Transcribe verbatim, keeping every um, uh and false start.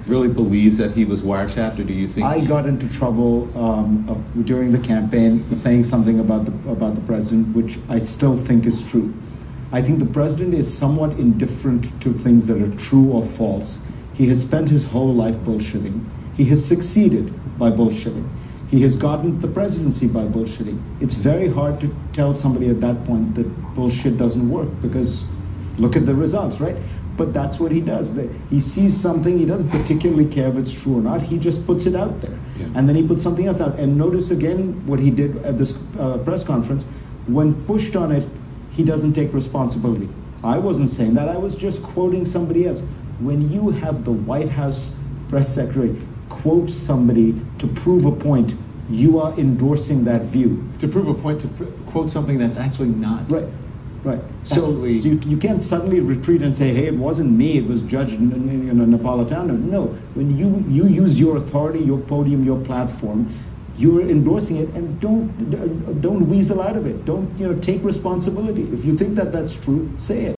really believes that he was wiretapped, or do you think I he... got into trouble um, of, during the campaign saying something about the about the president, which I still think is true. I think the president is somewhat indifferent to things that are true or false. He has spent his whole life bullshitting. He has succeeded by bullshitting. He has gotten the presidency by bullshitting. It's very hard to tell somebody at that point that bullshit doesn't work, because look at the results, right? But that's what he does. He sees something, he doesn't particularly care if it's true or not, he just puts it out there. Yeah. And then he puts something else out. And notice again what he did at this uh, press conference. When pushed on it, he doesn't take responsibility. I wasn't saying that, I was just quoting somebody else. When you have the White House press secretary quote somebody to prove a point, you are endorsing that view. To prove a point, to pr- quote something that's actually not. Right, right. So Actually, you, you can't suddenly retreat and say, hey, it wasn't me, it was Judge you know, Napolitano. No, when you, you use your authority, your podium, your platform, you're endorsing it, and don't don't weasel out of it. Don't you know take responsibility. If you think that that's true, say it.